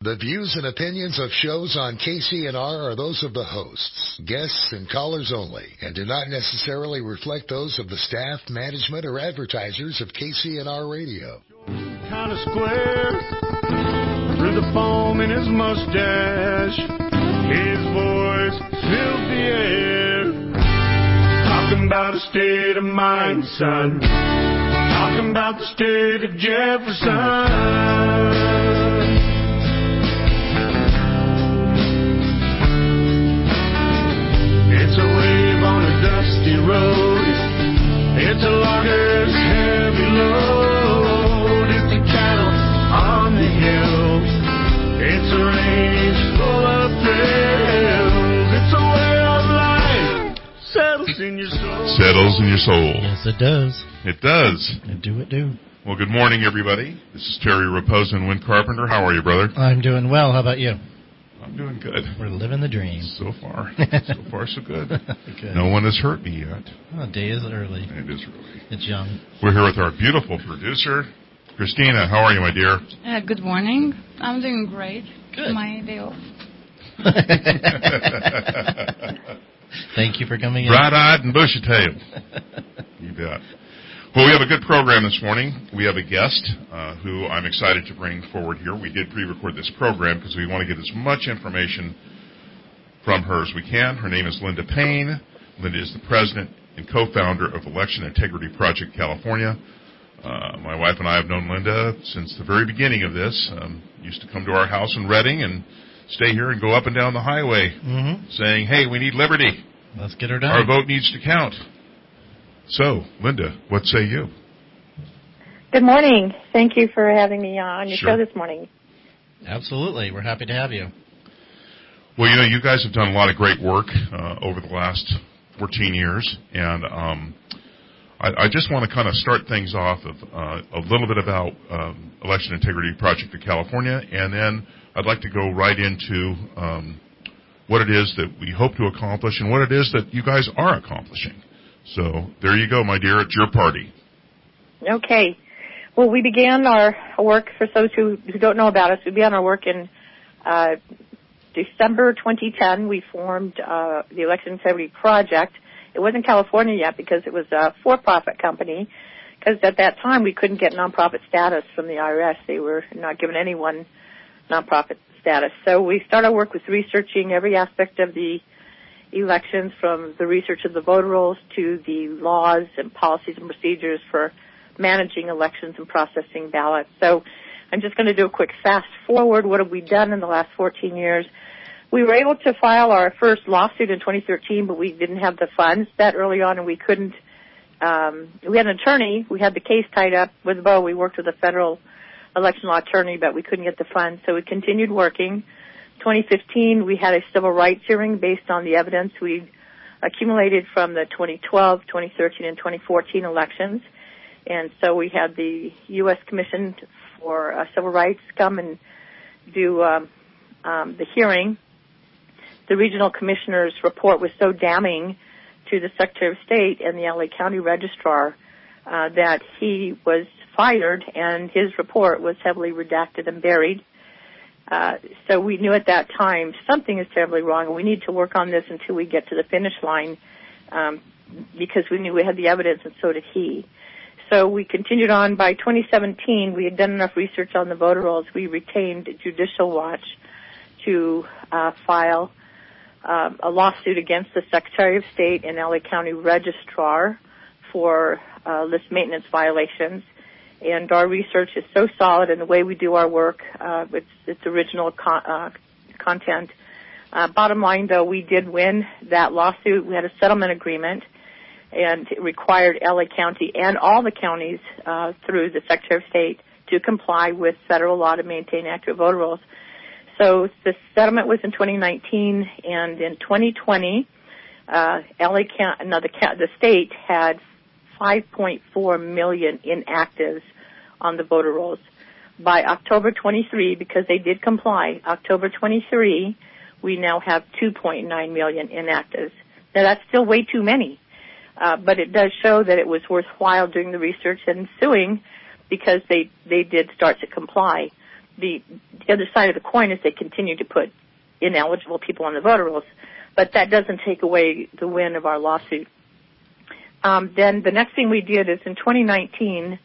The views and opinions of shows on KCNR are those of the hosts, guests, and callers only, and do not necessarily reflect those of the staff, management, or advertisers of KCNR Radio. Kind of square, through the foam in his mustache, his voice fills the air. Talking about a state of mind, son. Talking about the state of Jefferson. It's a wave on a dusty road. It's a logger's heavy load. It's a cattle on the hill. It's a range full of thrills. It's a way of life. Settles in your soul. Settles in your soul. Yes, it does. It does. It do. Well, good morning, everybody. This is Terry Raposa and Win Carpenter. How are you, brother? I'm doing well. How about you? I'm doing good. We're living the dream. So far so good. Good. No one has hurt me yet. Oh, day is early. It is early. It's young. We're here with our beautiful producer, Christina. How are you, my dear? Good morning. I'm doing great. Good. My day off. Thank you for coming in. Bright-eyed and bushy-tailed. You bet. Well, we have a good program this morning. We have a guest who I'm excited to bring forward here. We did pre-record this program because we want to get as much information from her as we can. Her name is Linda Payne. Linda is the president and co-founder of Election Integrity Project California. My wife and I have known Linda since the very beginning of this. Used to come to our house in Redding and stay here and go up and down the highway saying, hey, we need liberty. Let's get her done. Our vote needs to count. So, Linda, what say you? Good morning. Thank you for having me on your show this morning. Absolutely. We're happy to have you. Well, you guys have done a lot of great work over the last 14 years, and I just want to kind of start things off of a little bit about Election Integrity Project of California, and then I'd like to go right into what it is that we hope to accomplish and what it is that you guys are accomplishing. So there you go, my dear. It's your party. Okay. Well, we began our work, for those who don't know about us, we began our work in December 2010. We formed the Election Integrity Project. It wasn't California yet because it was a for-profit company, because at that time we couldn't get nonprofit status from the IRS. They were not giving anyone nonprofit status. So we started work with researching every aspect of the elections, from the research of the voter rolls to the laws and policies and procedures for managing elections and processing ballots. So I'm just going to do a quick fast forward. What have we done in the last 14 years? We were able to file our first lawsuit in 2013, but we didn't have the funds that early on, and we couldn't. We had an attorney. We had the case tied up with a bow. We worked with a federal election law attorney, but we couldn't get the funds, so we continued working. 2015, we had a civil rights hearing based on the evidence we accumulated from the 2012, 2013, and 2014 elections. And so we had the U.S. Commission for Civil Rights come and do the hearing. The regional commissioner's report was so damning to the Secretary of State and the L.A. County Registrar that he was fired, and his report was heavily redacted and buried. So we knew at that time something is terribly wrong, and we need to work on this until we get to the finish line, because we knew we had the evidence, and so did he. So we continued on. By 2017, we had done enough research on the voter rolls. We retained Judicial Watch to file a lawsuit against the Secretary of State and LA County Registrar for list maintenance violations. And our research is so solid, and the way we do our work, it's original content. Bottom line, though, we did win that lawsuit. We had a settlement agreement, and it required LA County and all the counties through the Secretary of State to comply with federal law to maintain accurate voter rolls. So the settlement was in 2019, and in 2020, the state had 5.4 million inactives on the voter rolls. By October 23, because they did comply, October 23, we now have 2.9 million inactives. Now, that's still way too many, but it does show that it was worthwhile doing the research and suing, because they did start to comply. the other side of the coin is they continue to put ineligible people on the voter rolls, but that doesn't take away the win of our lawsuit. Then the next thing we did is in 2019,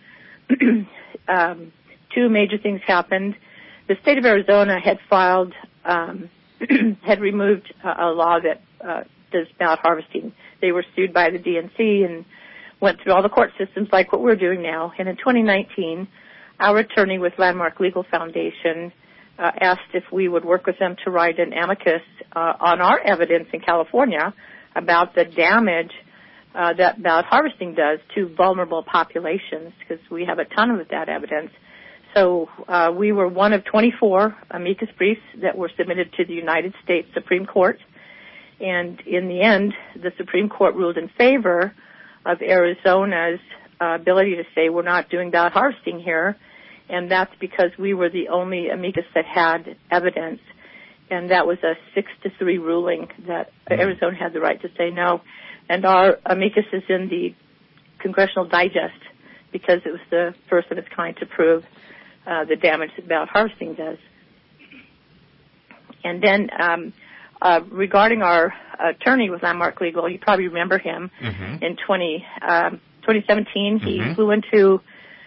two major things happened. The state of Arizona had filed, had removed a law that does ballot harvesting. They were sued by the DNC and went through all the court systems like what we're doing now. And in 2019, our attorney with Landmark Legal Foundation asked if we would work with them to write an amicus on our evidence in California about the damage that ballot harvesting does to vulnerable populations, because we have a ton of that evidence. So we were one of 24 amicus briefs that were submitted to the United States Supreme Court. And in the end, the Supreme Court ruled in favor of Arizona's ability to say we're not doing ballot harvesting here. And that's because we were the only amicus that had evidence. And that was a 6-3 ruling that Arizona had the right to say no. And our amicus is in the Congressional Digest because it was the first of its kind to prove the damage that ballot harvesting does. And then regarding our attorney with Landmark Legal, you probably remember him. In 2017, he flew into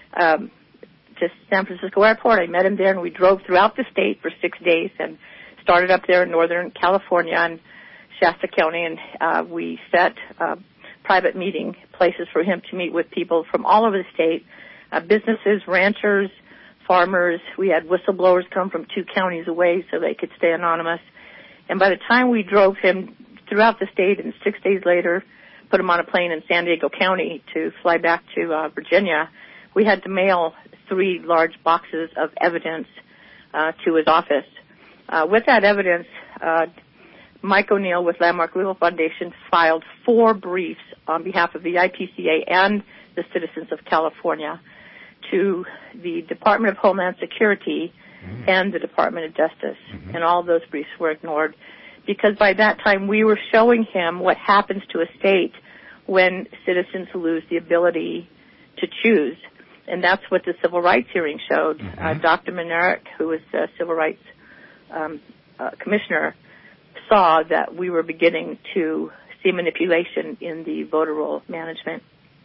to San Francisco Airport. I met him there, and we drove throughout the state for 6 days and started up there in Northern California and Shasta County, and we set private meeting places for him to meet with people from all over the state, businesses, ranchers, farmers. We had whistleblowers come from 2 counties away so they could stay anonymous. And by the time we drove him throughout the state, and 6 days later put him on a plane in San Diego County to fly back to Virginia, we had to mail 3 large boxes of evidence to his office. With that evidence, Mike O'Neill with Landmark Legal Foundation filed 4 briefs on behalf of the IPCA and the citizens of California to the Department of Homeland Security and the Department of Justice. And all of those briefs were ignored because by that time we were showing him what happens to a state when citizens lose the ability to choose. And that's what the civil rights hearing showed. Dr. Minerick, who was the civil rights commissioner, saw that we were beginning to see manipulation in the voter roll management.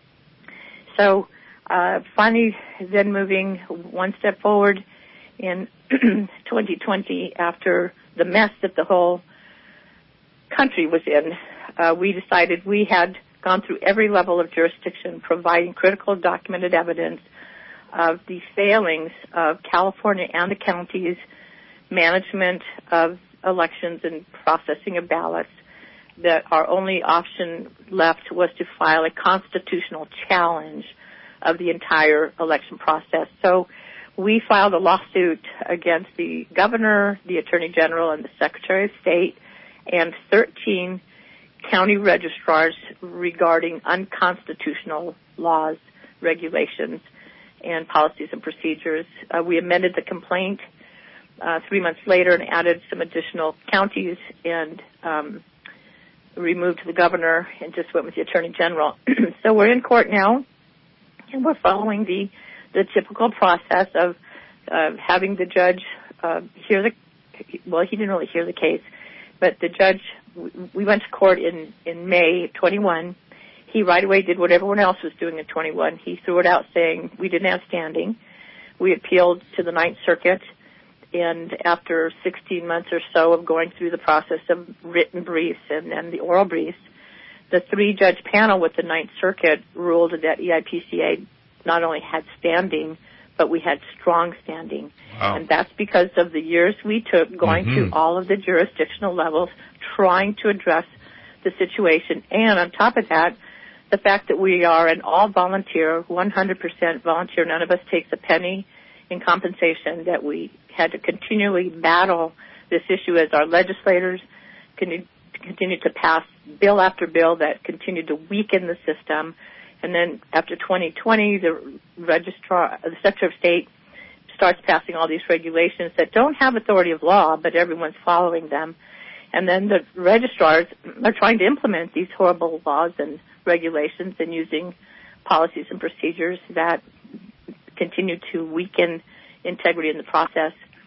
So finally, then moving one step forward in 2020, after the mess that the whole country was in, we decided we had gone through every level of jurisdiction, providing critical documented evidence of the failings of California and the counties' management of elections and processing of ballots, that our only option left was to file a constitutional challenge of the entire election process. So we filed a lawsuit against the governor, the attorney general, and the secretary of state, and 13 county registrars regarding unconstitutional laws, regulations, and policies and procedures. We amended the complaint 3 months later and added some additional counties and removed the governor and just went with the attorney general. So we're in court now, and we're following the typical process of having the judge hear the, well, he didn't really hear the case, but the judge, we went to court in May 21. He right away did what everyone else was doing in 21. He threw it out saying we didn't have standing. We appealed to the Ninth Circuit, and after 16 months or so of going through the process of written briefs and then the oral briefs, the 3-judge panel with the Ninth Circuit ruled that EIPCA not only had standing, but we had strong standing. Wow. And that's because of the years we took going through all of the jurisdictional levels, trying to address the situation. And on top of that, the fact that we are an all-volunteer, 100% volunteer, none of us takes a penny in compensation, that we had to continually battle this issue as our legislators continued to pass bill after bill that continued to weaken the system. And then after 2020, the Secretary of State starts passing all these regulations that don't have authority of law, but everyone's following them. And then the registrars are trying to implement these horrible laws and regulations and using policies and procedures that continue to weaken integrity in the process.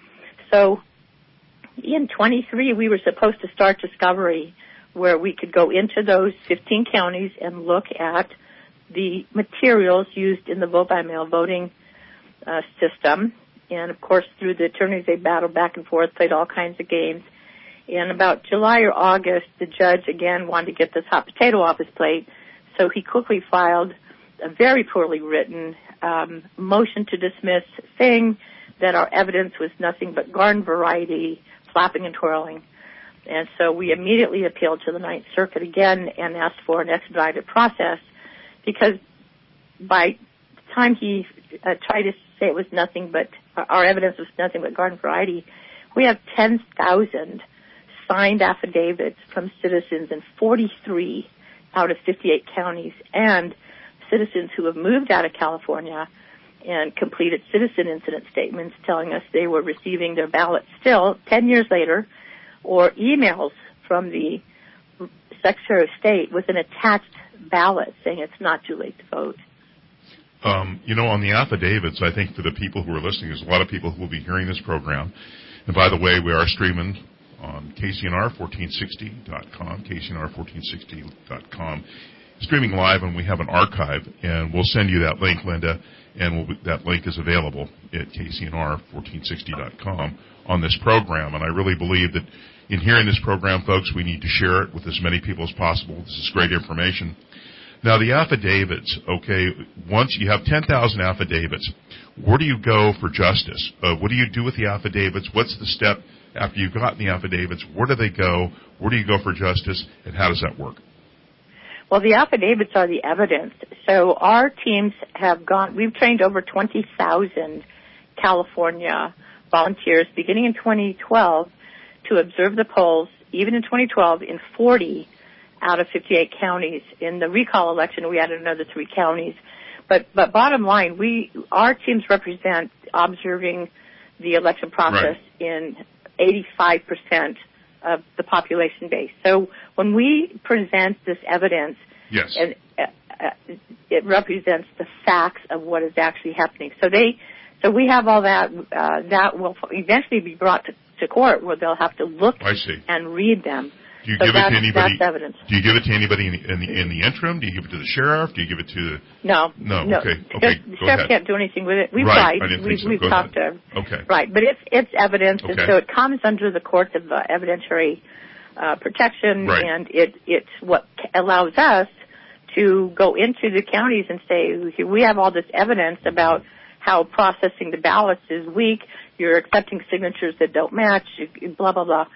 So in 23, we were supposed to start discovery where we could go into those 15 counties and look at the materials used in the vote-by-mail voting system. And, of course, through the attorneys, they battled back and forth, played all kinds of games. In about July or August, the judge, again, wanted to get this hot potato off his plate, so he quickly filed a very poorly written motion to dismiss, saying that our evidence was nothing but garden variety, flapping and twirling. And so we immediately appealed to the Ninth Circuit again and asked for an expedited process, because by the time he tried to say it was nothing but, our evidence was nothing but garden variety, we have 10,000 signed affidavits from citizens in 43 out of 58 counties, and citizens who have moved out of California and completed citizen incident statements telling us they were receiving their ballots still 10 years later, or emails from the Secretary of State with an attached ballot saying it's not too late to vote. On the affidavits, I think for the people who are listening, there's a lot of people who will be hearing this program. And by the way, we are streaming on KCNR1460.com, KCNR1460.com, streaming live, and we have an archive, and we'll send you that link, Linda, and that link is available at KCNR1460.com on this program. And I really believe that in hearing this program, folks, we need to share it with as many people as possible. This is great information. Now, the affidavits, okay, once you have 10,000 affidavits, where do you go for justice? What do you do with the affidavits? What's the step after you've gotten the affidavits? Where do they go? Where do you go for justice? And how does that work? Well, the affidavits are the evidence. So our teams we've trained over 20,000 California volunteers beginning in 2012 to observe the polls, even in 2012, in 40 out of 58 counties. In the recall election, we added another 3 counties. But bottom line, our teams represent observing the election process in 85% of the population base. So when we present this evidence, yes, and it represents the facts of what is actually happening. So we have all that. That will eventually be brought to court, where they'll have to look and read them. Do you give it to anybody? That's evidence. Do you give it to anybody in the interim? Do you give it to the sheriff? Do you give it to No. Okay. The sheriff can't do anything with it. We've tried. We've talked to. Okay. Right, but it's evidence, and so it comes under the courts of evidentiary protection, and it's what allows us to go into the counties and say, we have all this evidence about how processing the ballots is weak. You're accepting signatures that don't match. Blah blah blah.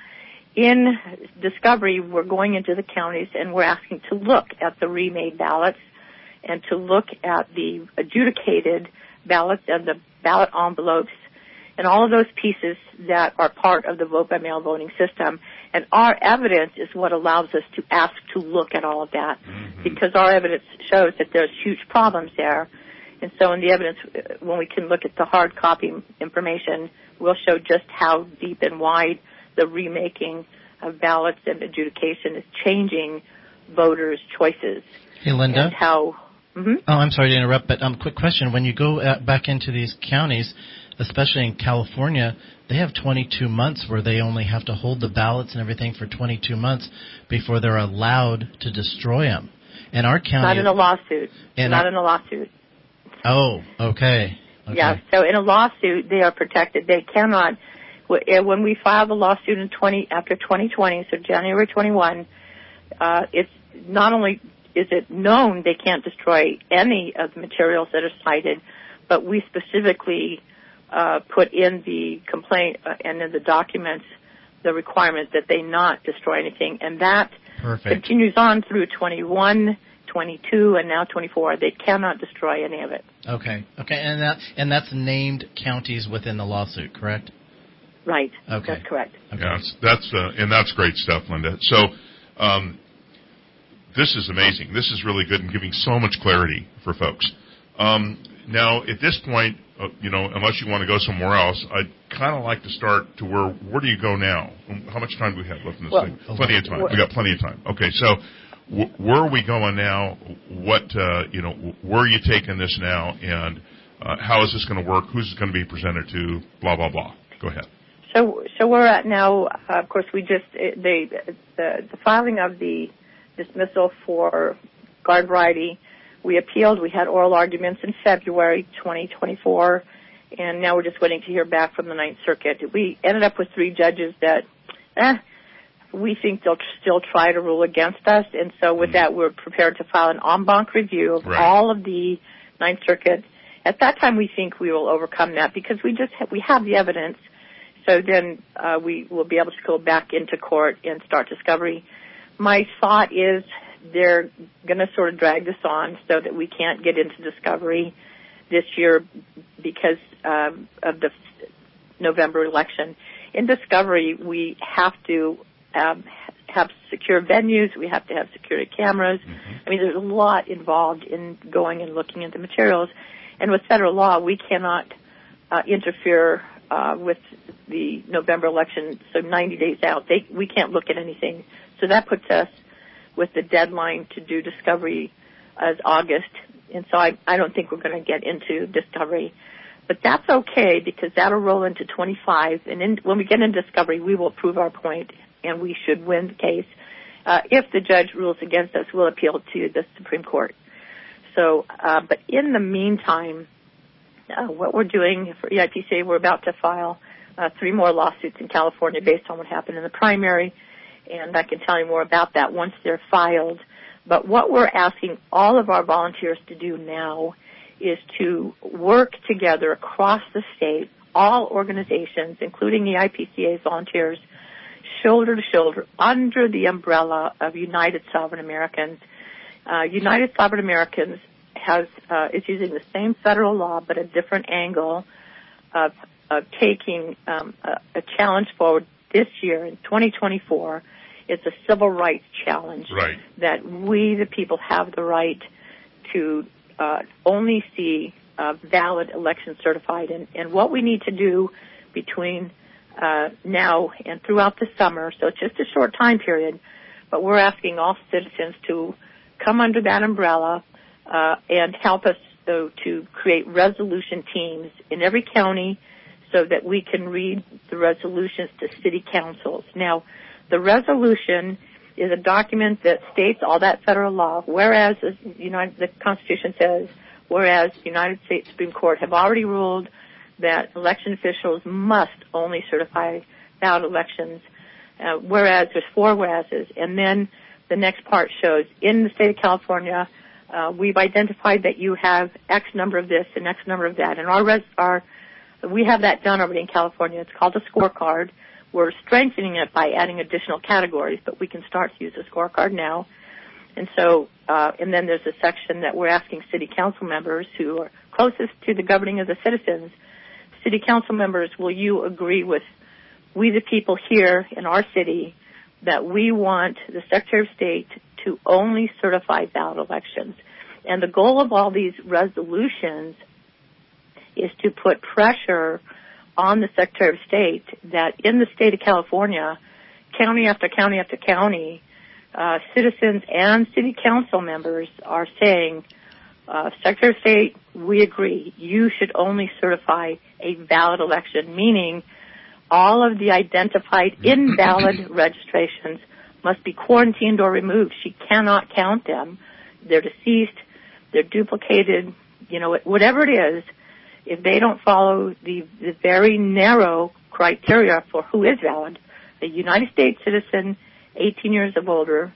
In discovery, we're going into the counties and we're asking to look at the remade ballots and to look at the adjudicated ballots and the ballot envelopes and all of those pieces that are part of the vote-by-mail voting system. And our evidence is what allows us to ask to look at all of that, because our evidence shows that there's huge problems there. And so in the evidence, when we can look at the hard copy information, we'll show just how deep and wide the remaking of ballots and adjudication is changing voters' choices. Hey, Linda. And how... Oh, I'm sorry to interrupt, but quick question. When you go back into these counties, especially in California, they have 22 months where they only have to hold the ballots and everything for 22 months before they're allowed to destroy them. And our county... Not in a lafsuit. Not in a lawsuit. Oh, okay. Yeah, so in a lawsuit, they are protected. They cannot... When we filed the lawsuit after 2020, so January 21, it's not only is it known they can't destroy any of the materials that are cited, but we specifically put in the complaint and in the documents the requirement that they not destroy anything, and that continues on through 21, 22, and now 24. They cannot destroy any of it. Okay, and that's named counties within the lawsuit, correct? Right. Okay. That's correct. Okay. Yeah, that's great stuff, Linda. So, this is amazing. This is really good and giving so much clarity for folks. Now, at this point, unless you want to go somewhere else, I'd kind of like to start to where do you go now? How much time do we have left in this thing? Plenty of time. We got plenty of time. Okay, so where are we going now? What, where are you taking this now? And how is this going to work? Who's it going to be presented to? Blah, blah, blah. Go ahead. So we're at now. Of course, we just the filing of the dismissal for garden variety. We appealed. We had oral arguments in February 2024, and now we're just waiting to hear back from the Ninth Circuit. We ended up with 3 judges that we think they'll still try to rule against us, and so with that, we're prepared to file an en banc review of all of the Ninth Circuit. At that time, we think we will overcome that because we have the evidence. So then we will be able to go back into court and start discovery. My thought is they're going to sort of drag this on so that we can't get into discovery this year because of the November election. In discovery, we have to have secure venues. We have to have security cameras. Mm-hmm. I mean, there's a lot involved in going and looking at the materials. And with federal law, we cannot interfere with the November election, so 90 days out. We can't look at anything. So that puts us with the deadline to do discovery as August. And so I don't think we're going to get into discovery. But that's okay because that'll roll into 25. And when we get into discovery, we will prove our point, and we should win the case. If the judge rules against us, we'll appeal to the Supreme Court. So, but in the meantime, what we're doing for EIPCA, we're about to file 3 more lawsuits in California based on what happened in the primary, and I can tell you more about that once they're filed. But what we're asking all of our volunteers to do now is to work together across the state, all organizations, including EIPCA's volunteers, shoulder to shoulder, under the umbrella of United Sovereign Americans. United Sovereign Americans is using the same federal law but a different angle of taking a challenge forward this year in 2024. It's a civil rights challenge that we, the people, have the right to only see valid elections certified. And what we need to do between now and throughout the summer, so it's just a short time period, but we're asking all citizens to come under that umbrella and help us, though, to create resolution teams in every county so that we can read the resolutions to city councils. Now, the resolution is a document that states all that federal law, whereas the Constitution says, whereas the United States Supreme Court have already ruled that election officials must only certify valid elections, whereas there's 4 whereases, and then the next part shows, in the state of California, we've identified that you have X number of this and X number of that. And we have that done already in California. It's called a scorecard. We're strengthening it by adding additional categories, but we can start to use a scorecard now. And so, and then there's a section that we're asking city council members who are closest to the governing of the citizens. City council members, will you agree with we the people here in our city that we want the Secretary of State to only certify valid elections? And the goal of all these resolutions is to put pressure on the Secretary of State that in the state of California, county after county after county, citizens and city council members are saying, Secretary of State, we agree, you should only certify a valid election, meaning all of the identified invalid registrations must be quarantined or removed. She cannot count them. They're deceased. They're duplicated. Whatever it is, if they don't follow the very narrow criteria for who is valid, a United States citizen, 18 years of older,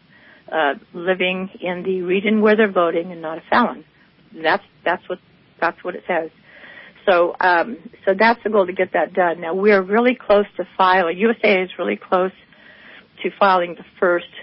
living in the region where they're voting and not a felon. That's what it says. So that's the goal, to get that done. Now, we're really close to filing. USA is really close to filing the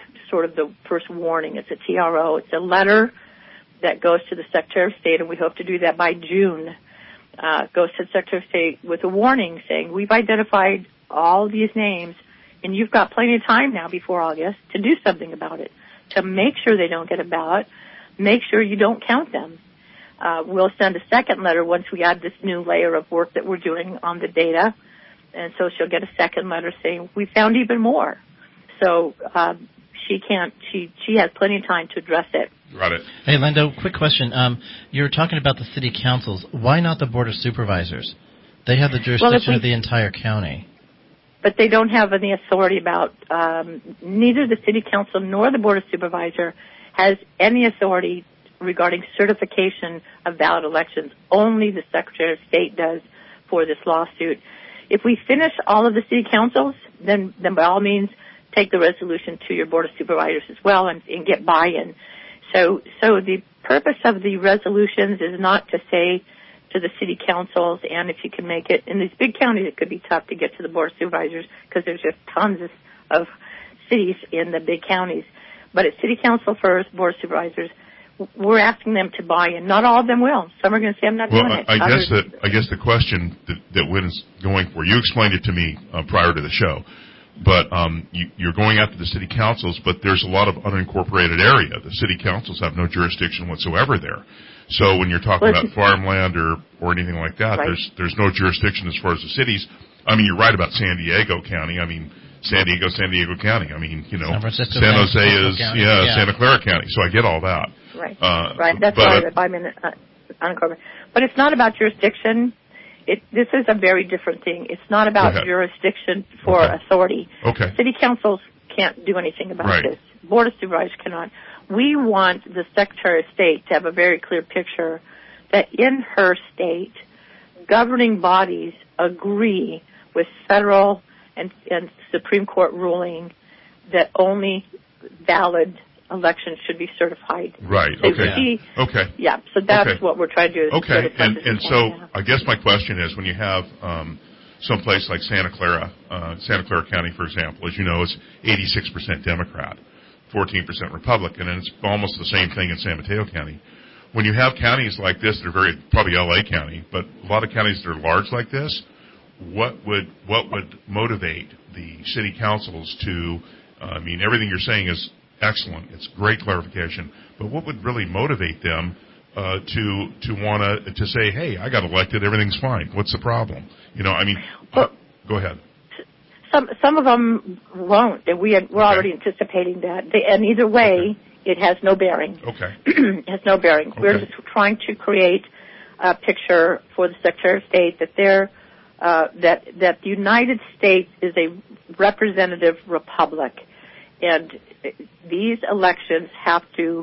first warning. It's a TRO. It's a letter that goes to the Secretary of State, and we hope to do that by June. Goes to the Secretary of State with a warning saying, we've identified all these names, and you've got plenty of time now before August to do something about it, to make sure they don't get a ballot, make sure you don't count them. We'll send a second letter once we add this new layer of work that we're doing on the data. And so she'll get a second letter saying, we found even more. So she has plenty of time to address it. Got it. Hey, Linda, quick question. You were talking about the city councils. Why not the Board of Supervisors? They have the jurisdiction of the entire county. but they don't have any authority about, neither the city council nor the board of supervisor has any authority regarding certification of valid elections. Only the Secretary of State does for this lawsuit. If we finish all of the city councils, then by all means take the resolution to your board of supervisors as well and get buy-in. So the purpose of the resolutions is not to say to the city councils, and if you can make it, in these big counties it could be tough to get to the board of supervisors because there's just tons of cities in the big counties. But at city council first, board of supervisors, we're asking them to buy in. Not all of them will. Some are going to say, I'm not doing it. I guess the question that Wynn is going for, you explained it to me prior to the show, but you're going after the city councils, but there's a lot of unincorporated area. The city councils have no jurisdiction whatsoever there. So when you're talking about farmland or anything like that, right, there's no jurisdiction as far as the cities. I mean, you're right about San Diego County. I mean, San Diego County. I mean, you know, San Jose is Santa Clara County. So I get all that. Right. Right. That's why I'm in unincorporated. But it's not about jurisdiction. This is a very different thing. It's not about jurisdiction for authority. Okay. City councils can't do anything about this. Board of Supervisors cannot. We want the Secretary of State to have a very clear picture that in her state, governing bodies agree with federal and Supreme Court ruling that only valid elections should be certified. Right. Okay. Yeah. So that's what we're trying to do. Okay. And so I guess my question is, when you have some place like Santa Clara County, for example, as you know, is 86% Democrat, 14% Republican, and it's almost the same thing in San Mateo County. When you have counties like this that are probably L.A. County, but a lot of counties that are large like this, what would motivate the city councils to? I mean, everything you're saying is excellent. It's great clarification. But what would really motivate them to want to say, hey, I got elected, everything's fine. What's the problem? You know, I mean, go ahead. Some of them won't, and we're already anticipating that. And either way, it has no bearing. Okay. It has no bearing. Okay. We're just trying to create a picture for the Secretary of State that that the United States is a representative republic, and these elections have to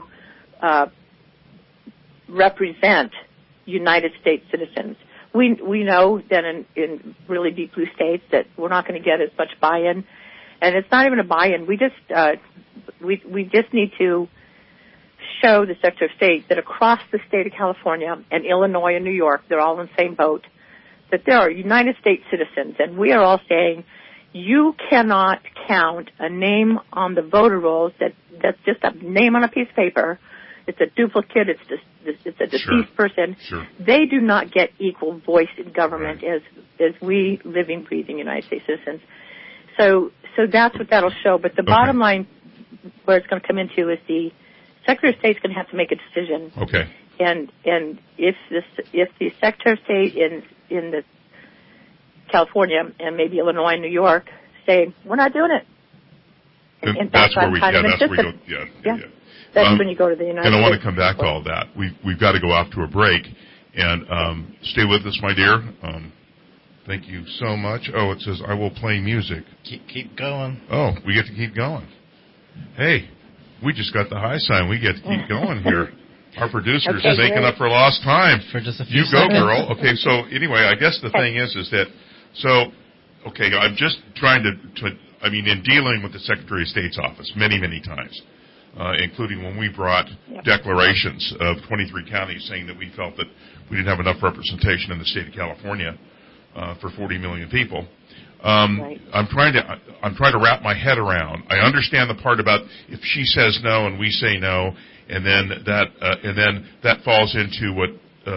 represent United States citizens. We know that in really deep blue states that we're not going to get as much buy-in, and it's not even a buy-in. We just need to show the Secretary of State that across the state of California and Illinois and New York, they're all in the same boat, that there are United States citizens, and we are all saying you cannot count a name on the voter rolls that's just a name on a piece of paper. It's a duplicate. It's a deceased person. Sure. They do not get equal voice in government as we living, breathing United States citizens. So that's what that'll show. But the bottom line, where it's going to come into, is the Secretary of State's going to have to make a decision. Okay. And if the Secretary of State in the California and maybe Illinois and New York say we're not doing it, and that's where we go. Yeah. That's when you go to the United States. And I want to come back to all that. We've got to go off to a break. And stay with us, my dear. Thank you so much. Oh, it says, I will play music. Keep going. Oh, we get to keep going. Hey, we just got the high sign. We get to keep going here. Our producer's making up for lost time. For just a few seconds. You go, girl. Okay, so anyway, I guess the thing is that, I'm just trying to in dealing with the Secretary of State's office many, many times, including when we brought declarations of 23 counties saying that we felt that we didn't have enough representation in the state of California for 40 million people. I'm trying to wrap my head around. I understand the part about if she says no and we say no, and then that falls into what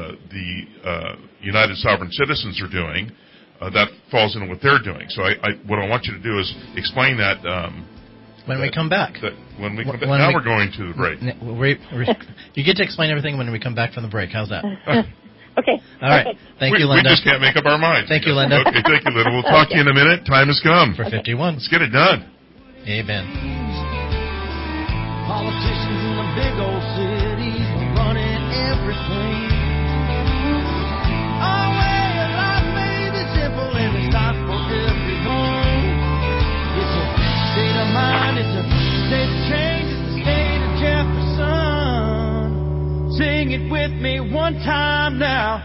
the United Sovereign Citizens are doing. That falls into what they're doing. So what I want you to do is explain that. When we come back. When we come back. Now we're going to the break. You get to explain everything when we come back from the break. How's that? Okay. All right. Thank you, Linda. We just can't make up our minds. Thank you, Linda. Okay, thank you, Linda. We'll talk to you in a minute. Time has come. For 51. Let's get it done. Amen. Politicians in the big old cities running everything. Our way of life may be simple and it's not for everyone. sing it with me one time now.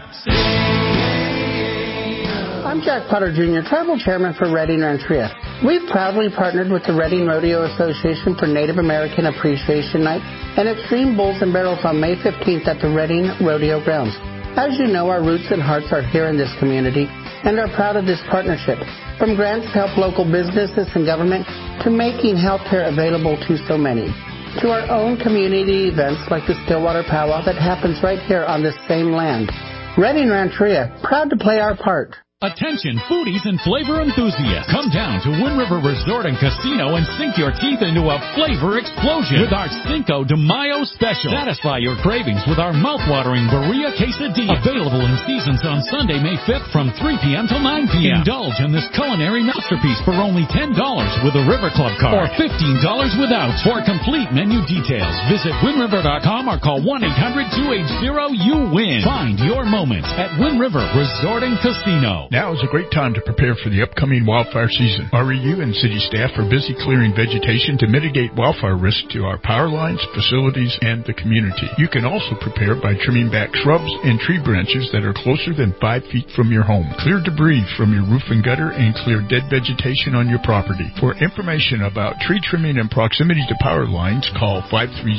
I'm Jack Potter Jr., Tribal Chairman for Redding Rancheria. We've proudly partnered with the Redding Rodeo Association for Native American Appreciation Night and Extreme Bulls and Barrels on May 15th at the Redding Rodeo Grounds. As you know, our roots and hearts are here in this community and are proud of this partnership. From grants to help local businesses and government to making health care available to so many. To our own community events like the Stillwater Powwow that happens right here on this same land. Redding Rancheria, proud to play our part. Attention foodies and flavor enthusiasts. Come down to Wind River Resort and Casino and sink your teeth into a flavor explosion with our Cinco de Mayo special. Satisfy your cravings with our mouthwatering Birria Quesadilla. Available in seasons on Sunday, May 5th from 3 p.m. till 9 p.m. Indulge in this culinary masterpiece for only $10 with a River Club card or $15 without. For complete menu details, visit windriver.com or call 1-800-280-YOU-WIN. Find your moment at Wind River Resort and Casino. Now is a great time to prepare for the upcoming wildfire season. REU and city staff are busy clearing vegetation to mitigate wildfire risk to our power lines, facilities, and the community. You can also prepare by trimming back shrubs and tree branches that are closer than 5 feet from your home. Clear debris from your roof and gutter and clear dead vegetation on your property. For information about tree trimming and proximity to power lines, call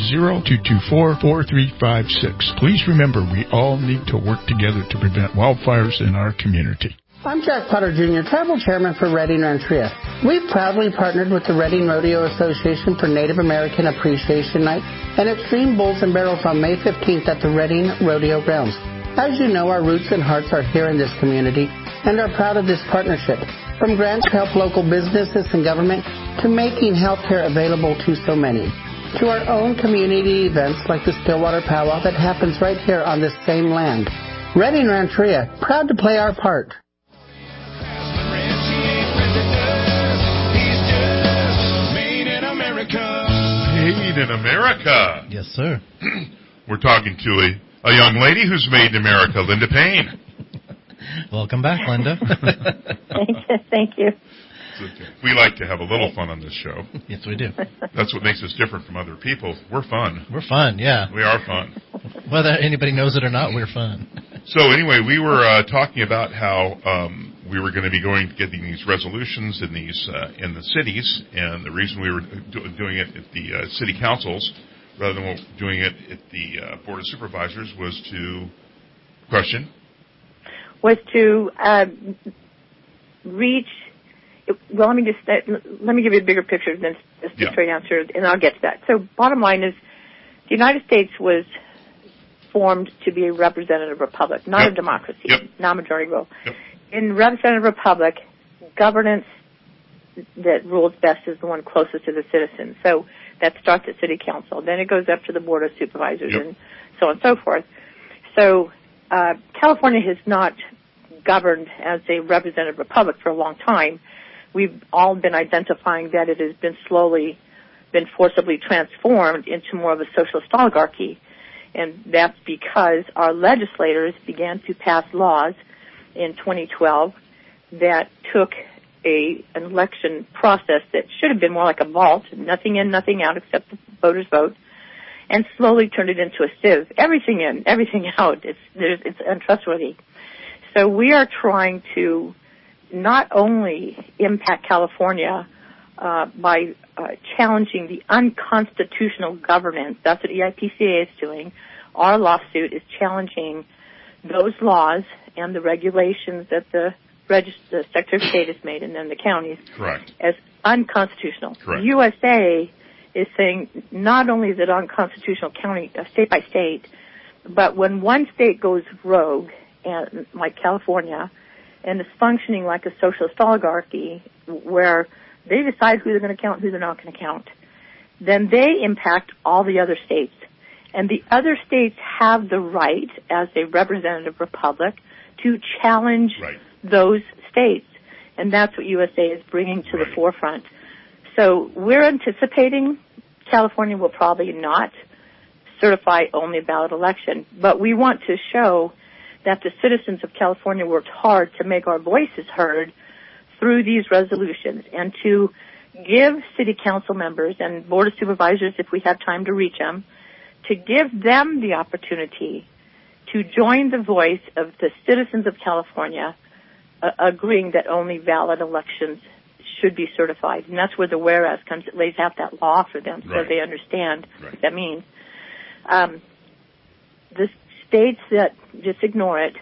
530-224-4356. Please remember, we all need to work together to prevent wildfires in our community. I'm Jack Potter Jr., Tribal Chairman for Redding Rancheria. We've proudly partnered with the Redding Rodeo Association for Native American Appreciation Night and Extreme Bulls and Barrels on May 15th at the Redding Rodeo Grounds. As you know, our roots and hearts are here in this community and are proud of this partnership. From grants to help local businesses and government to making health care available to so many. To our own community events like the Stillwater Powwow that happens right here on this same land. Redding Rancheria, proud to play our part. Made in America. Yes, sir. We're talking to a young lady who's made in America, Linda Payne. Welcome back, Linda. Thank you. We like to have a little fun on this show. Yes, we do. That's what makes us different from other people. We're fun. We're fun, yeah. We are fun. Whether anybody knows it or not, we're fun. So anyway, we were talking about how we were going to be getting these resolutions in these in the cities, and the reason we were doing it at the city councils rather than doing it at the Board of Supervisors was to reach. Well, let me give you a bigger picture than just a straight answer, and I'll get to that. So, bottom line is, the United States was formed to be a representative republic, not a democracy, not a majority rule. In representative republic, governance that rules best is the one closest to the citizens. So that starts at city council. Then it goes up to the Board of Supervisors and so on and so forth. So California has not governed as a representative republic for a long time. We've all been identifying that it has been forcibly transformed into more of a socialist oligarchy. And that's because our legislators began to pass laws in 2012 that took an election process that should have been more like a vault, nothing in, nothing out except the voters vote, and slowly turned it into a sieve. Everything in, everything out. It's untrustworthy. So we are trying to not only impact California by challenging the unconstitutional governance. That's what EIPCA is doing. Our lawsuit is challenging those laws and the regulations that the Secretary of State has made, and then the counties, as unconstitutional. Correct. USA is saying not only is it unconstitutional state by state, but when one state goes rogue, and like California, and is functioning like a socialist oligarchy where they decide who they're going to count, who they're not going to count, then they impact all the other states. And the other states have the right, as a representative republic, to challenge those states. And that's what USA is bringing to the forefront. So we're anticipating California will probably not certify only a ballot election, but we want to show that the citizens of California worked hard to make our voices heard through these resolutions and to give city council members and Board of Supervisors, if we have time to reach them, to give them the opportunity to join the voice of the citizens of California agreeing that only valid elections should be certified. And that's where the whereas comes. It lays out that law for them so they understand what that means. The states that just ignore it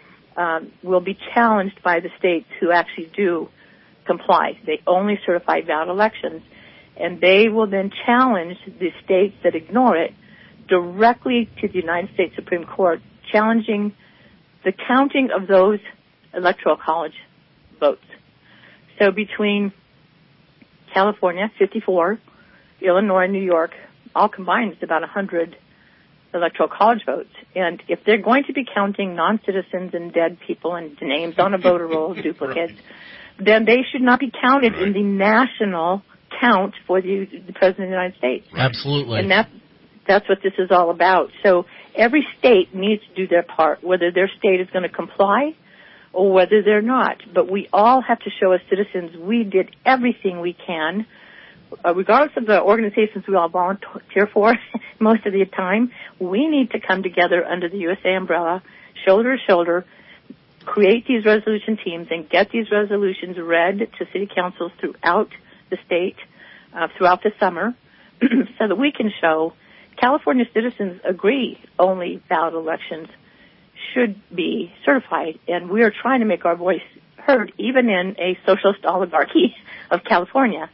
will be challenged by the states who actually do comply. They only certify valid elections. And they will then challenge the states that ignore it directly to the United States Supreme Court, challenging the counting of those electoral college votes. So between California, 54, Illinois, and New York, all combined, it's about 100 electoral college votes. And if they're going to be counting non-citizens and dead people and names on a voter roll, duplicates, then they should not be counted in the national count for the President of the United States. Absolutely. And that's what this is all about. So every state needs to do their part, whether their state is going to comply or whether they're not. But we all have to show as citizens we did everything we can, regardless of the organizations we all volunteer for most of the time. We need to come together under the USA umbrella, shoulder to shoulder, create these resolution teams and get these resolutions read to city councils throughout the state, throughout the summer, so that we can show California citizens agree only valid elections should be certified, and we are trying to make our voice heard even in a socialist oligarchy of California.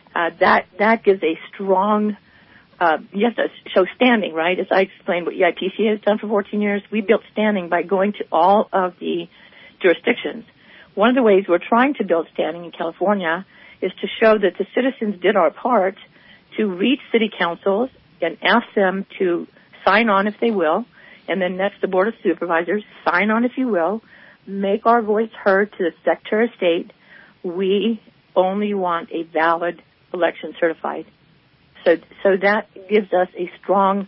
That gives a strong, you have to show standing, right? As I explained what EIPC has done for 14 years, we built standing by going to all of the jurisdictions. One of the ways we're trying to build standing in California is to show that the citizens did our part to reach city councils and ask them to sign on if they will, and then next the Board of Supervisors, sign on if you will, make our voice heard to the Secretary of State. We only want a valid election certified. So that gives us a strong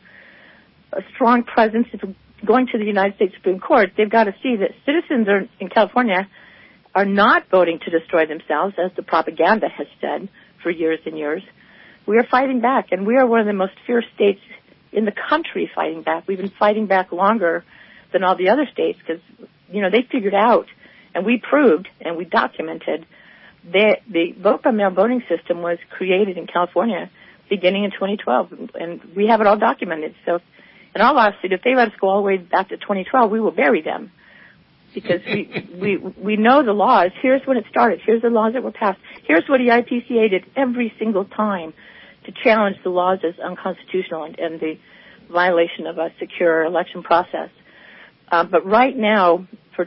presence. If going to the United States Supreme Court, they've got to see that citizens in California are not voting to destroy themselves, as the propaganda has said for years and years. We are fighting back, and we are one of the most fierce states in the country fighting back. We've been fighting back longer than all the other states because, they figured out, and we proved, and we documented, that the vote-by-mail voting system was created in California beginning in 2012, and we have it all documented. So in all honesty, if they let us go all the way back to 2012, we will bury them because we know the laws. Here's when it started. Here's the laws that were passed. Here's what the IPCA did every single time to challenge the laws as unconstitutional and the violation of a secure election process. But right now, for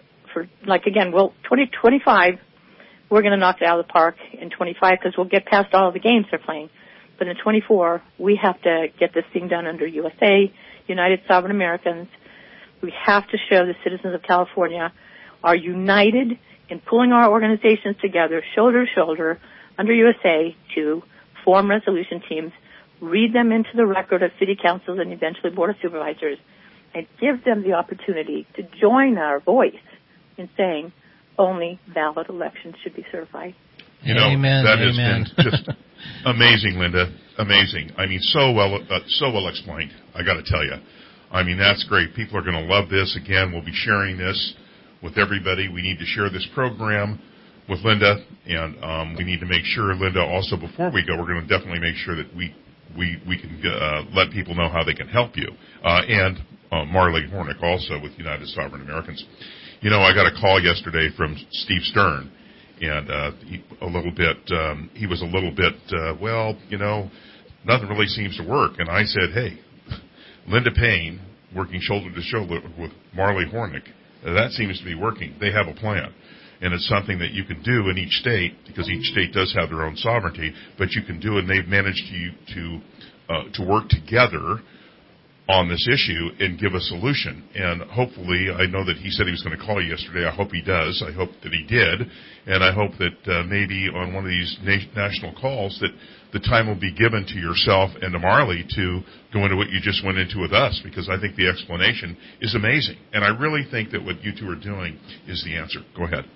2025, we're going to knock it out of the park in 25 because we'll get past all of the games they're playing. But in 24, we have to get this thing done under USA, United Sovereign Americans. We have to show the citizens of California are united in pulling our organizations together, shoulder to shoulder, under USA to form resolution teams, read them into the record of city councils and eventually Board of Supervisors, and give them the opportunity to join our voice in saying only valid elections should be certified. Amen. That Amen. has been just amazing, Linda. Amazing. I mean, so well explained, I got to tell you. I mean, that's great. People are going to love this. Again, we'll be sharing this with everybody. We need to share this program with Linda, and we need to make sure, Linda, also before we go, we're going to definitely make sure that we can let people know how they can help you. And Marley Hornick also with United Sovereign Americans. I got a call yesterday from Steve Stern, and he was a little bit, nothing really seems to work. And I said, hey, Linda Payne working shoulder to shoulder with Marley Hornick, that seems to be working. They have a plan. And it's something that you can do in each state, because each state does have their own sovereignty, but you can do it, and they've managed to work together on this issue and give a solution. And hopefully, I know that he said he was going to call you yesterday. I hope he does. I hope that he did. And I hope that maybe on one of these national calls that the time will be given to yourself and to Marley to go into what you just went into with us, because I think the explanation is amazing. And I really think that what you two are doing is the answer. Go ahead.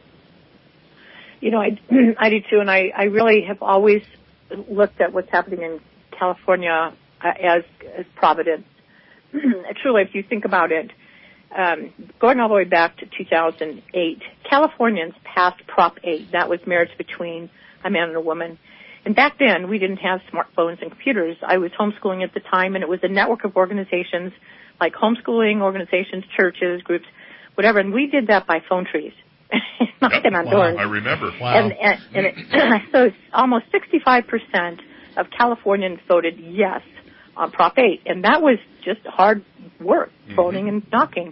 I do too, and I really have always looked at what's happening in California as Providence. truly, if you think about it, going all the way back to 2008, Californians passed Prop 8. That was marriage between a man and a woman. And back then, we didn't have smartphones and computers. I was homeschooling at the time, and it was a network of organizations like homeschooling organizations, churches, groups, whatever. And we did that by phone trees, knocking on doors. I remember. Wow. So almost 65% of Californians voted yes on Prop 8, and that was just hard work, phoning and knocking.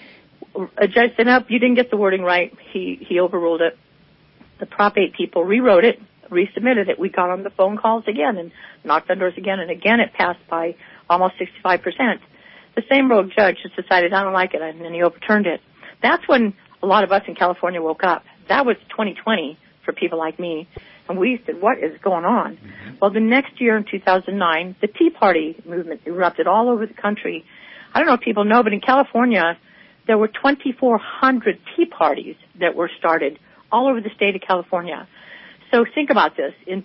A judge said, nope, you didn't get the wording right. He overruled it. The Prop 8 people rewrote it, resubmitted it. We got on the phone calls again and knocked on doors again, and again it passed by almost 65%. The same rogue judge just decided, I don't like it, and then he overturned it. That's when a lot of us in California woke up. That was 2020 for people like me, and we said, what is going on? Well, the next year in 2009, the Tea Party movement erupted all over the country. I don't know if people know, but in California, there were 2,400 tea parties that were started all over the state of California. So think about this. In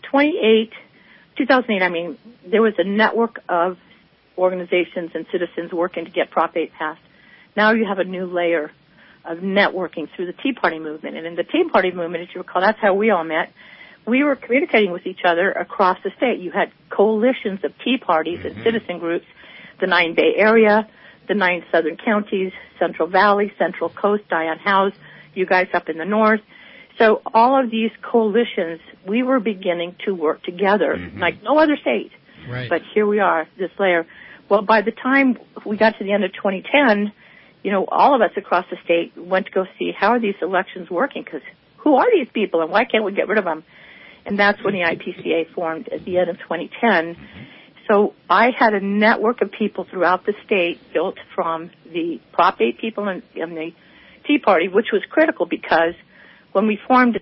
2008, there was a network of organizations and citizens working to get Prop 8 passed. Now you have a new layer of networking through the Tea Party movement. And in the Tea Party movement, as you recall, that's how we all met. We were communicating with each other across the state. You had coalitions of tea parties and citizen groups, the 9 Bay Area, the 9 southern counties, Central Valley, Central Coast, Diane House, you guys up in the north. So all of these coalitions, we were beginning to work together like no other state. Right. But here we are, this layer. Well, by the time we got to the end of 2010, all of us across the state went to go see how are these elections working, because who are these people and why can't we get rid of them? And that's when the IPCA formed at the end of 2010. So I had a network of people throughout the state built from the Prop 8 people and the Tea Party, which was critical because when we formed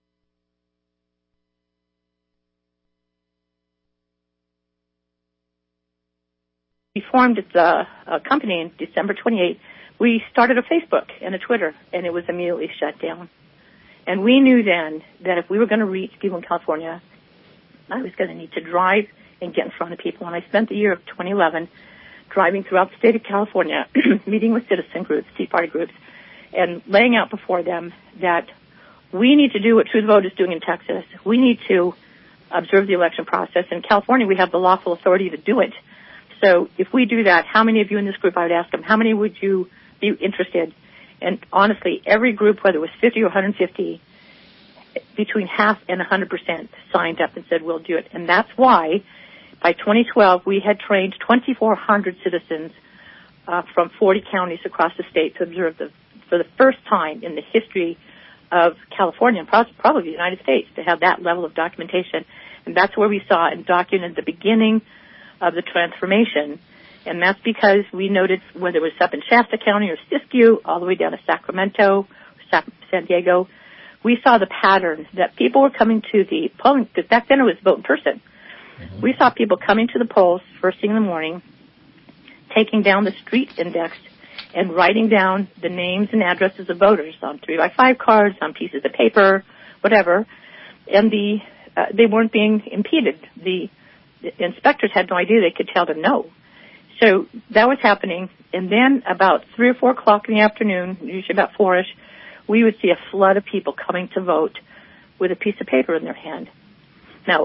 the company in December 28th, we started a Facebook and a Twitter, and it was immediately shut down. And we knew then that if we were going to reach people in California, I was going to need to drive and get in front of people. And I spent the year of 2011 driving throughout the state of California, meeting with citizen groups, Tea Party groups, and laying out before them that we need to do what True the Vote is doing in Texas. We need to observe the election process. In California, we have the lawful authority to do it. So if we do that, how many of you in this group, I would ask them, how many would you be interested? And honestly, every group, whether it was 50 or 150, between half and 100% signed up and said, we'll do it. And that's why by 2012, we had trained 2,400 citizens from 40 counties across the state to observe for the first time in the history of California and probably the United States to have that level of documentation. And that's where we saw and documented the beginning of the transformation. And that's because we noted whether it was up in Shasta County or Siskiyou, all the way down to Sacramento, San Diego, we saw the pattern that people were coming to the polling, because back then it was vote in person. We saw people coming to the polls first thing in the morning, taking down the street index and writing down the names and addresses of voters on 3x5 cards, on pieces of paper, whatever. And they weren't being impeded. The inspectors had no idea. They could tell them no. So that was happening. And then about 3 or 4 o'clock in the afternoon, usually about 4-ish, we would see a flood of people coming to vote with a piece of paper in their hand. Now,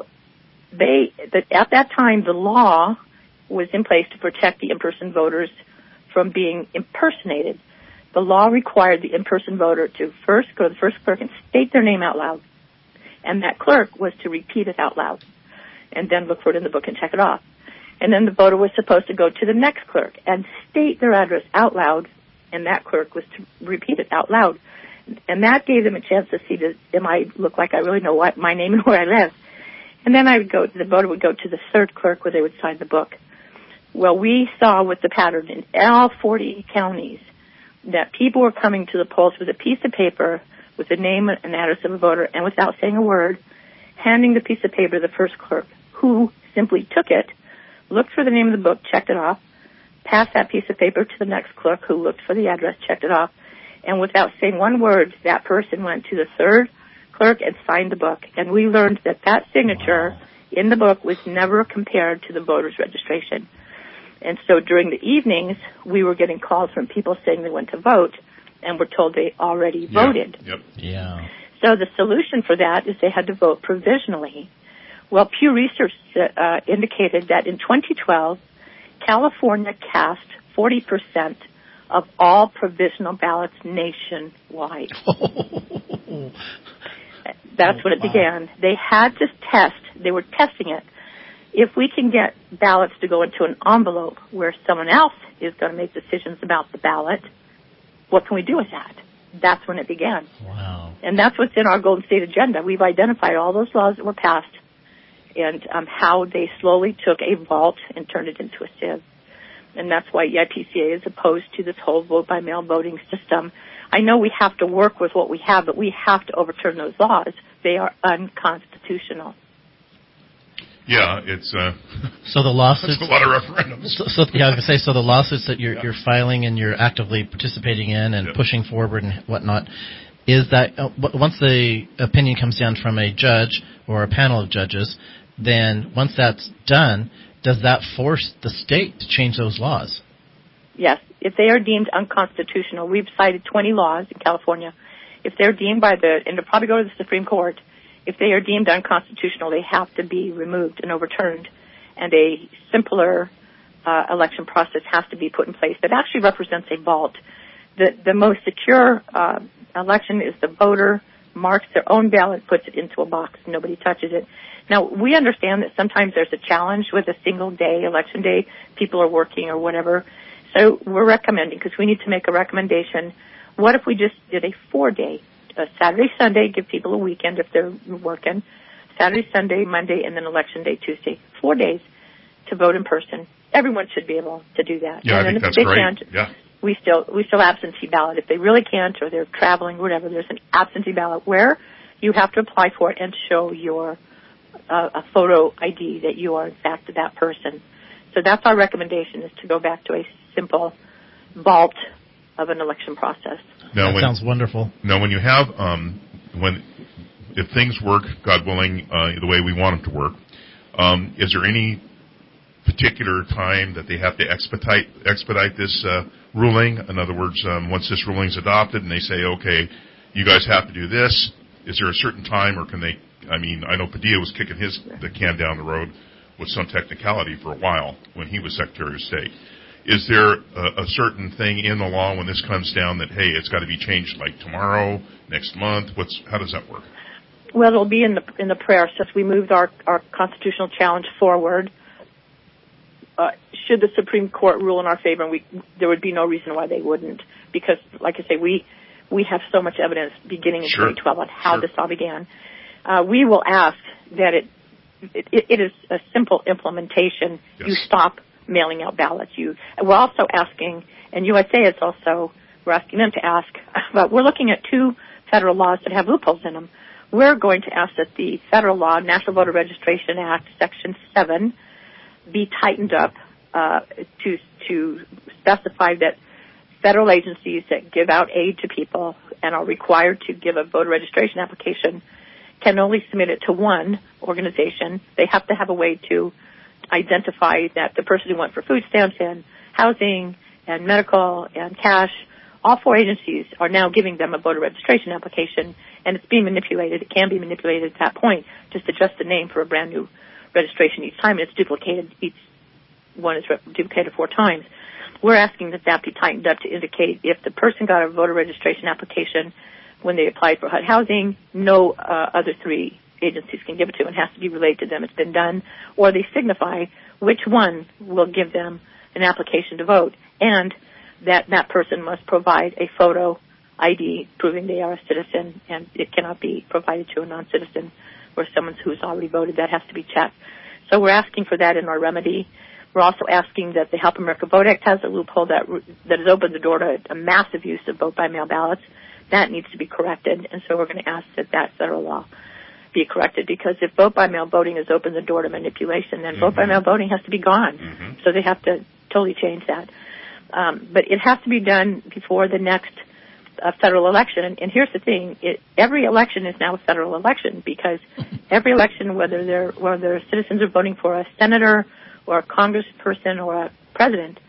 at that time, the law was in place to protect the in-person voters from being impersonated. The law required the in-person voter to first go to the first clerk and state their name out loud. And that clerk was to repeat it out loud and then look for it in the book and check it off. And then the voter was supposed to go to the next clerk and state their address out loud, and that clerk was to repeat it out loud. And that gave them a chance to see, am I look like I really know what my name and where I live? And then the voter would go to the third clerk where they would sign the book. Well, we saw with the pattern in all 40 counties that people were coming to the polls with a piece of paper with the name and address of a voter, and without saying a word, handing the piece of paper to the first clerk, who simply took it, looked for the name of the book, checked it off, passed that piece of paper to the next clerk, who looked for the address, checked it off, and without saying one word, that person went to the third clerk and signed the book. And we learned that signature in the book was never compared to the voter's registration. And so during the evenings, we were getting calls from people saying they went to vote and were told they already voted. Yep. Yeah. So the solution for that is they had to vote provisionally. Well, Pew Research indicated that in 2012, California cast 40% of all provisional ballots nationwide. That's when it began. They had to they were testing it. If we can get ballots to go into an envelope where someone else is going to make decisions about the ballot, what can we do with that? That's when it began. Wow. And that's what's in our Golden State Agenda. We've identified all those laws that were passed and how they slowly took a vault and turned it into a sieve. And that's why EIPCA is opposed to this whole vote-by-mail voting system. I know we have to work with what we have, but we have to overturn those laws. They are unconstitutional. Yeah, it's so the lawsuits. That's a lot of referendums. So I was going to say, so the lawsuits that you're filing and you're actively participating in and pushing forward and whatnot, is that once the opinion comes down from a judge or a panel of judges, then once that's done, does that force the state to change those laws? Yes. If they are deemed unconstitutional, we've cited 20 laws in California. If they're deemed and they'll probably go to the Supreme Court, if they are deemed unconstitutional, they have to be removed and overturned, and a simpler election process has to be put in place that actually represents a vault. The most secure election is the voter marks their own ballot, puts it into a box, nobody touches it. Now, we understand that sometimes there's a challenge with a single day, election day, people are working or whatever. So we're recommending, because we need to make a recommendation, what if we just did a 4-day, Saturday, Sunday, give people a weekend if they're working, Saturday, Sunday, Monday, and then election day, Tuesday, 4 days to vote in person. Everyone should be able to do that. Yeah, and I think if that's they great. Can't, yeah. We still absentee ballot. If they really can't or they're traveling, whatever, there's an absentee ballot where you have to apply for it and show your a photo ID that you are in fact that person. So that's our recommendation, is to go back to a simple vault of an election process. Now, that sounds wonderful. Now, when you have if things work, God willing, the way we want them to work, is there any particular time that they have to expedite this ruling? In other words, once this ruling is adopted and they say, okay, you guys have to do this, is there a certain time, or can they? I mean, I know Padilla was kicking the can down the road with some technicality for a while when he was Secretary of State. Is there a certain thing in the law when this comes down that, hey, it's got to be changed like tomorrow, next month? How does that work? Well, it'll be in the prayer. Since we moved our constitutional challenge forward, should the Supreme Court rule in our favor, and there would be no reason why they wouldn't, because, like I say, we have so much evidence beginning in 2012 on how this all began. We will ask that it is a simple implementation. Yes. You stop mailing out ballots. We're also asking, and USA is also, we're asking them to ask, but we're looking at 2 federal laws that have loopholes in them. We're going to ask that the federal law, National Voter Registration Act, Section 7, be tightened up to specify that federal agencies that give out aid to people and are required to give a voter registration application can only submit it to one organization. They have to have a way to identify that the person who went for food stamps and housing and medical and cash, all 4 agencies are now giving them a voter registration application, and it's being manipulated. It can be manipulated at that point. Just adjust the name for a brand new registration each time, and it's duplicated. Each one is duplicated 4 times. We're asking that be tightened up to indicate if the person got a voter registration application when they applied for HUD housing, no other 3 agencies can give it to, and has to be related to them. It's been done, or they signify which one will give them an application to vote, and that person must provide a photo ID proving they are a citizen, and it cannot be provided to a non-citizen or someone who's already voted. That has to be checked. So we're asking for that in our remedy. We're also asking that the Help America Vote Act has a loophole that has opened the door to a massive use of vote-by-mail ballots. That needs to be corrected, and so we're going to ask that federal law be corrected, because if vote-by-mail voting has opened the door to manipulation, then vote-by-mail voting has to be gone. So they have to totally change that. But it has to be done before the next federal election. And here's the thing: every election is now a federal election, because every election, whether citizens are voting for a senator or a congressperson or a president,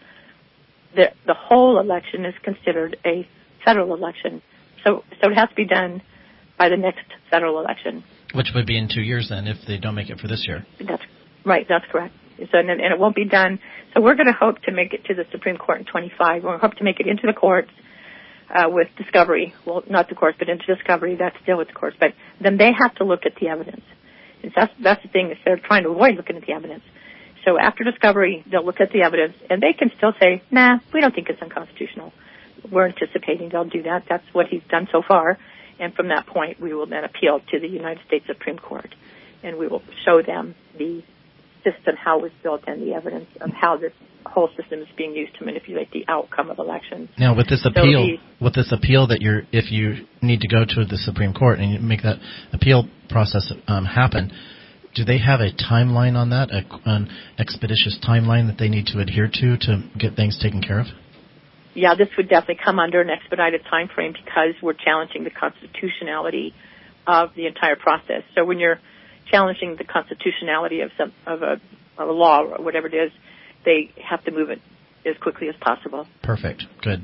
the whole election is considered a federal election. So it has to be done by the next federal election. Which would be in 2 years then, if they don't make it for this year. That's right. That's correct. So, and it won't be done. So we're going to hope to make it to the Supreme Court in 25. We're going to hope to make it into the courts with discovery. Well, not the courts, but into discovery. That's still with the courts. But then they have to look at the evidence. And that's the thing, is they're trying to avoid looking at the evidence. So after discovery, they'll look at the evidence, and they can still say, nah, we don't think it's unconstitutional. We're anticipating they'll do that. That's what he's done so far. And from that point, we will then appeal to the United States Supreme Court, and we will show them the system, how it was built, and the evidence of how this whole system is being used to manipulate the outcome of elections. Now, with this appeal, that if you need to go to the Supreme Court and you make that appeal process happen, do they have a timeline on that, an expeditious timeline that they need to adhere to get things taken care of? Yeah, this would definitely come under an expedited time frame because we're challenging the constitutionality of the entire process. So when you're challenging the constitutionality of a law or whatever it is, they have to move it as quickly as possible. Perfect. Good.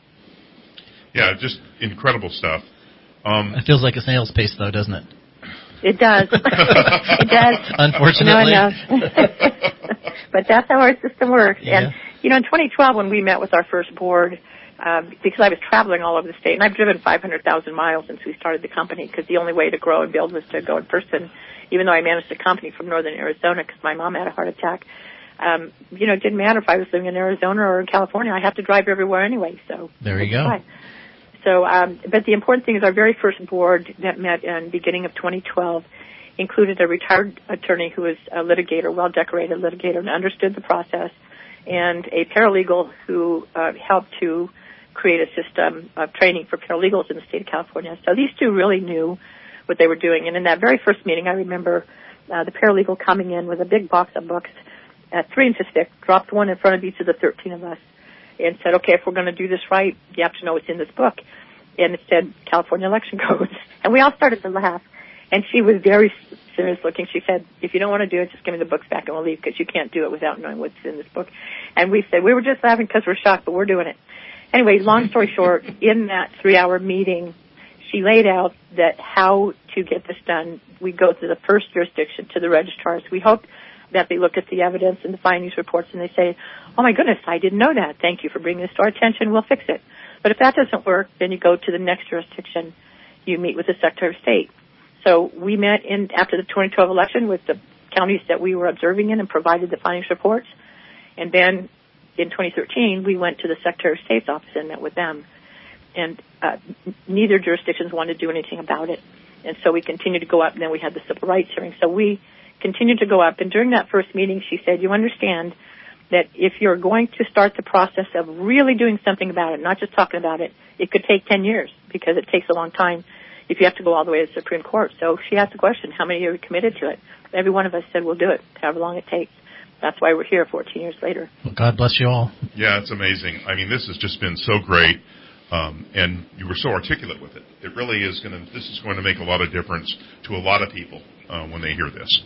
Yeah, just incredible stuff. It feels like a snail's pace, though, doesn't it? It does. It does. Unfortunately. No, it does. But that's how our system works. Yeah. And, in 2012, when we met with our first board, because I was traveling all over the state, and I've driven 500,000 miles since we started the company, because the only way to grow and build was to go in person, even though I managed the company from northern Arizona because my mom had a heart attack. It didn't matter if I was living in Arizona or in California. I have to drive everywhere anyway. So there you go. Fine. So, but the important thing is our very first board that met in the beginning of 2012 included a retired attorney who was a litigator, well-decorated litigator, and understood the process, and a paralegal who helped to create a system of training for paralegals in the state of California. So these two really knew what they were doing. And in that very first meeting, I remember the paralegal coming in with a big box of books at 3 inches thick, dropped one in front of each of the 13 of us, and said, okay, if we're going to do this right, you have to know what's in this book. And it said California election codes. And we all started to laugh. And she was very serious looking. She said, if you don't want to do it, just give me the books back and we'll leave, because you can't do it without knowing what's in this book. And we said, we were just laughing because we're shocked, but we're doing it. Anyway, long story short, in that 3-hour meeting, she laid out that how to get this done. We go to the first jurisdiction, to the registrars. We hope that they look at the evidence and the findings reports and they say, oh my goodness, I didn't know that. Thank you for bringing this to our attention. We'll fix it. But if that doesn't work, then you go to the next jurisdiction. You meet with the Secretary of State. So we met after the 2012 election with the counties that we were observing in and provided the findings reports. And then in 2013, we went to the Secretary of State's office and met with them. And neither jurisdictions wanted to do anything about it. And so we continued to go up, and then we had the civil rights hearing. So we continued to go up. And during that first meeting, she said, you understand that if you're going to start the process of really doing something about it, not just talking about it, it could take 10 years because it takes a long time if you have to go all the way to the Supreme Court. So she asked the question, how many are committed to it? Every one of us said, we'll do it, however long it takes. That's why we're here 14 years later. Well, God bless you all. Yeah, it's amazing. I mean, this has just been so great, and you were so articulate with it. It really is this is going to make a lot of difference to a lot of people when they hear this.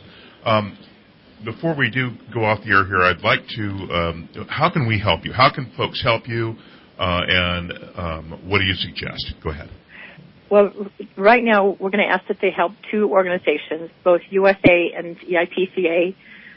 Before we do go off the air here, I'd like to, how can we help you? How can folks help you, and what do you suggest? Go ahead. Well, right now, we're going to ask that they help two organizations, both USA and EIPCA.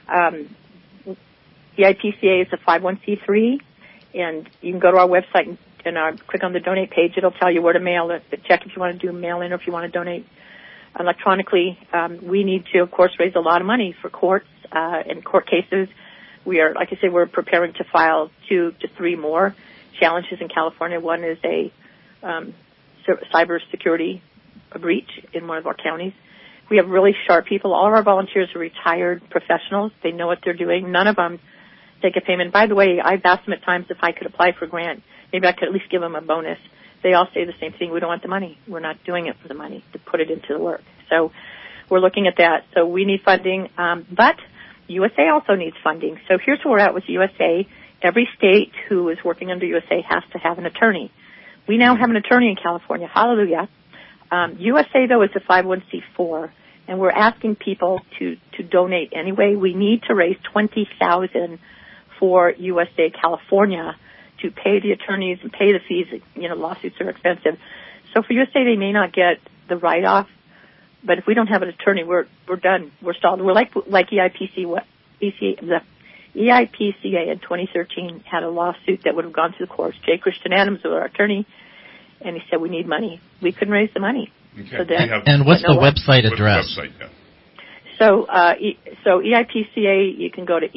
EIPCA is a 501c3, and you can go to our website and click on the donate page. It'll tell you where to mail it, the check if you want to do mail-in or if you want to donate electronically. We need to, of course, raise a lot of money for courts and court cases. We are, like I said, we're preparing to file 2 to 3 more challenges in California. One is a cybersecurity breach in one of our counties. We have really sharp people. All of our volunteers are retired professionals. They know what they're doing. None of them take a payment. By the way, I've asked them at times if I could apply for a grant. Maybe I could at least give them a bonus. They all say the same thing. We don't want the money. We're not doing it for the money, to put it into the work. So we're looking at that. So we need funding. But USA also needs funding. So here's where we're at with USA. Every state who is working under USA has to have an attorney. We now have an attorney in California. Hallelujah. USA, though, is a 501c4, and we're asking people to donate anyway. We need to raise $20,000 for USA California to pay the attorneys and pay the fees. Lawsuits are expensive. So for USA, they may not get the write-off, but if we don't have an attorney, we're done. We're stalled. We're like EIPCA. The EIPCA in 2013 had a lawsuit that would have gone through the courts. J. Christian Adams was our attorney, and he said, we need money. We couldn't raise the money. Okay. So then, and what's the website address? What's the website, yeah. So EIPCA, you can go to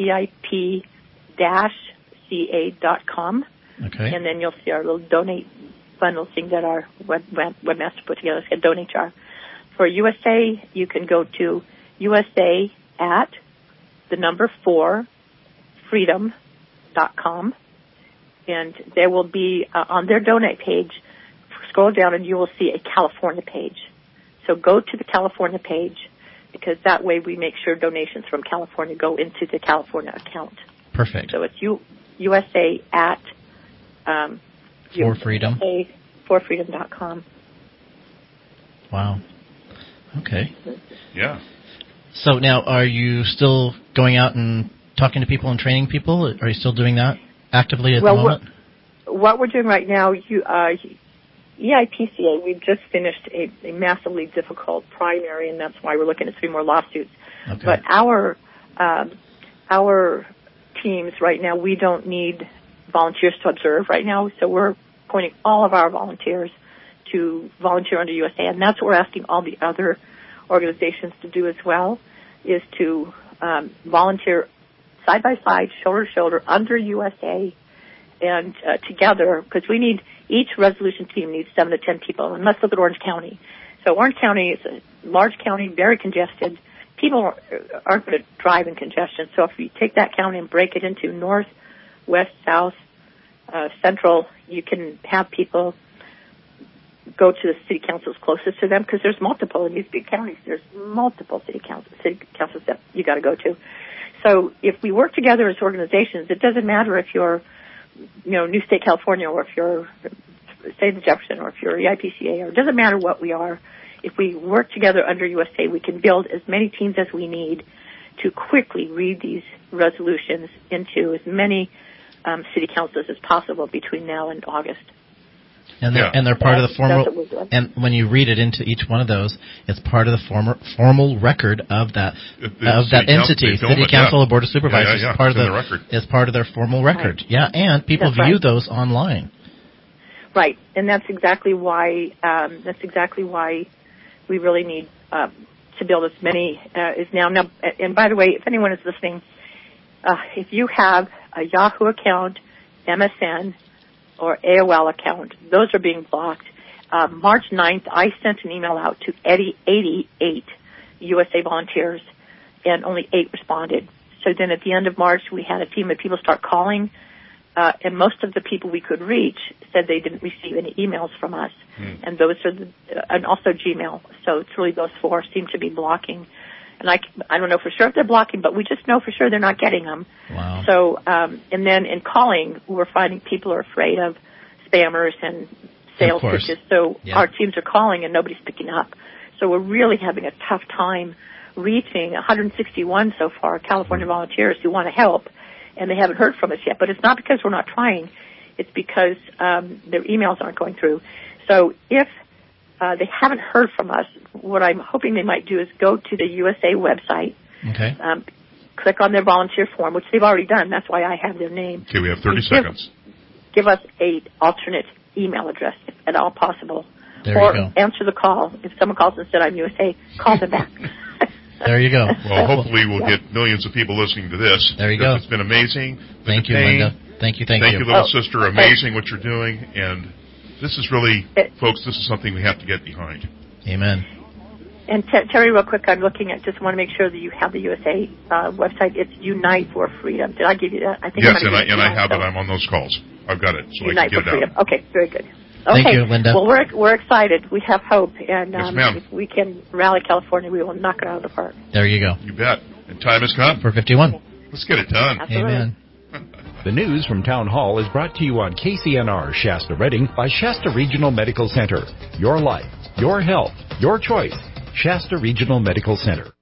EIP-CA.com. Okay. And then you'll see our little donate bundle thing that our webmaster put together. It's got donate jar. For USA, you can go to USA at 4freedom.com. And there will be, on their donate page, scroll down and you will see a California page. So go to the California page, because that way we make sure donations from California go into the California account. Perfect. So it's USA at forfreedom.com. Wow. Okay. Yeah. So now, are you still going out and talking to people and training people? Are you still doing that actively at the moment? What we're doing right now, EIPCA, we've just finished a massively difficult primary, and that's why we're looking at 3 more lawsuits. Okay. But our teams right now, we don't need volunteers to observe right now, so we're pointing all of our volunteers to volunteer under USA, and that's what we're asking all the other organizations to do as well, is to volunteer side by side, shoulder to shoulder, under USA, and together, because each resolution team needs 7 to 10 people. And let's look at Orange County. So Orange County is a large county, very congested. People aren't going to drive in congestion. So if you take that county and break it into north, west, south, central, you can have people go to the city councils closest to them, because there's multiple in these big counties. There's multiple city councils that you got to go to. So if we work together as organizations, it doesn't matter if you're, New State California, or if you're State of Jefferson, or if you're EIPCA, or it doesn't matter what we are. If we work together under USA, we can build as many teams as we need to quickly read these resolutions into as many city councils as possible between now and August. And they're part of the formal. And when you read it into each one of those, it's part of the formal record of that entity, city council or board of supervisors. Yeah. Part of the record. It's part of their formal record. Right. Yeah, and people view those online. Right, and that's exactly why we really need to build as many as now. And by the way, if anyone is listening, if you have a Yahoo account, MSN, or AOL account, those are being blocked. March 9th, I sent an email out to 88 USA volunteers, and only 8 responded. So then at the end of March, we had a team of people start calling, and most of the people we could reach said they didn't receive any emails from us. And those are and also Gmail. So it's really those 4 seem to be blocking. And I don't know for sure if they're blocking, but we just know for sure they're not getting them. Wow. So, and then in calling, we're finding people are afraid of spammers and sales pitches. So our teams are calling and nobody's picking up. So we're really having a tough time reaching 161 so far California volunteers who want to help, and they haven't heard from us yet. But it's not because we're not trying. It's because their emails aren't going through. So if they haven't heard from us, what I'm hoping they might do is go to the USA website, click on their volunteer form, which they've already done. That's why I have their name. Okay, we have 30 seconds. Give us a alternate email address, if at all possible. There or you go. Answer the call. If someone calls and said, I'm USA, call them back. There you go. Well, hopefully we'll get millions of people listening to this. There you go. It's been amazing. Thank you, Linda. Thank you. Thank you, little sister. Amazing what you're doing. And this is really, folks, this is something we have to get behind. Amen. And Terry, real quick, I'm looking at, just want to make sure that you have the USA website. It's Unite for Freedom. Did I give you that? I think yes, and I have it. I'm on those calls. I've got it, so Unite I can get for Freedom. it out. Okay, very good. Thank you, Linda. Well, we're excited. We have hope, and yes, ma'am. if we can rally California, we will knock it out of the park. There you go. You bet. And time has come. 4:51. Let's get it done. Absolutely. Amen. The news from Town Hall is brought to you on KCNR Shasta Redding by Shasta Regional Medical Center. Your life, your health, your choice. Shasta Regional Medical Center.